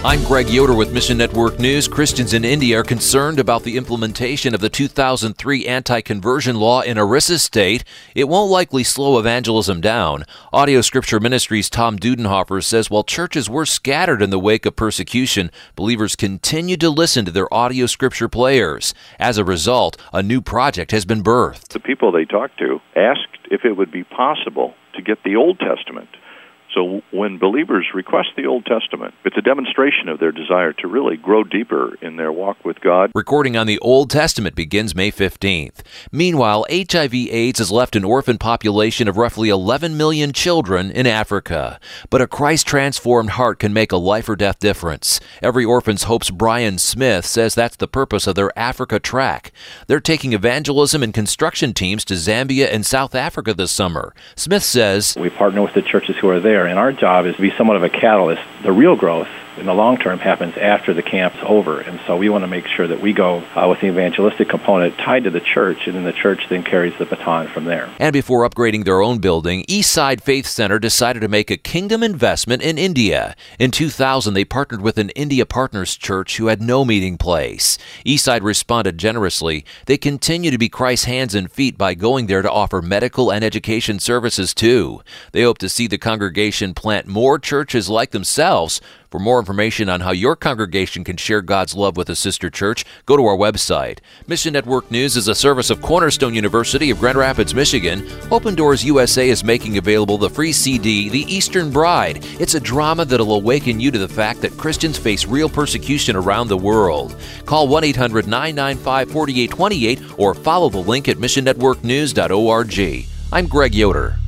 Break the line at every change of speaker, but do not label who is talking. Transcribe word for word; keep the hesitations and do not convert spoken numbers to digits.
I'm Greg Yoder with Mission Network News. Christians in India are concerned about the implementation of the two thousand three anti-conversion law in Orissa State. It won't likely slow evangelism down. Audio Scripture Ministries' Tom Dudenhofer says while churches were scattered in the wake of persecution, believers continued to listen to their audio scripture players. As a result, a new project has been birthed.
The people they talked to asked if it would be possible to get the Old Testament. So when believers request the Old Testament, it's a demonstration of their desire to really grow deeper in their walk with God.
Recording on the Old Testament begins May fifteenth. Meanwhile, H I V AIDS has left an orphan population of roughly eleven million children in Africa. But a Christ-transformed heart can make a life-or-death difference. Every Orphan's Hope's Brian Smith says that's the purpose of their Africa track. They're taking evangelism and construction teams to Zambia and South Africa this summer. Smith says,
we partner with the churches who are there, and our job is to be somewhat of a catalyst. The real growth in the long term happens after the camp's over, and so we want to make sure that we go uh, with the evangelistic component tied to the church, and then the church then carries the baton from there.
And before upgrading their own building, Eastside Faith Center decided to make a kingdom investment in India. In two thousand, they partnered with an India Partners church who had no meeting place. Eastside responded generously. They continue to be Christ's hands and feet by going there to offer medical and education services too. They hope to see the congregation plant more churches like themselves. For more information on how your congregation can share God's love with a sister church, go to our website. Mission Network News is a service of Cornerstone University of Grand Rapids, Michigan. Open Doors U S A is making available the free C D, The Eastern Bride. It's a drama that'll awaken you to the fact that Christians face real persecution around the world. Call one eight hundred nine nine five four eight two eight or follow the link at mission network news dot org. I'm Greg Yoder.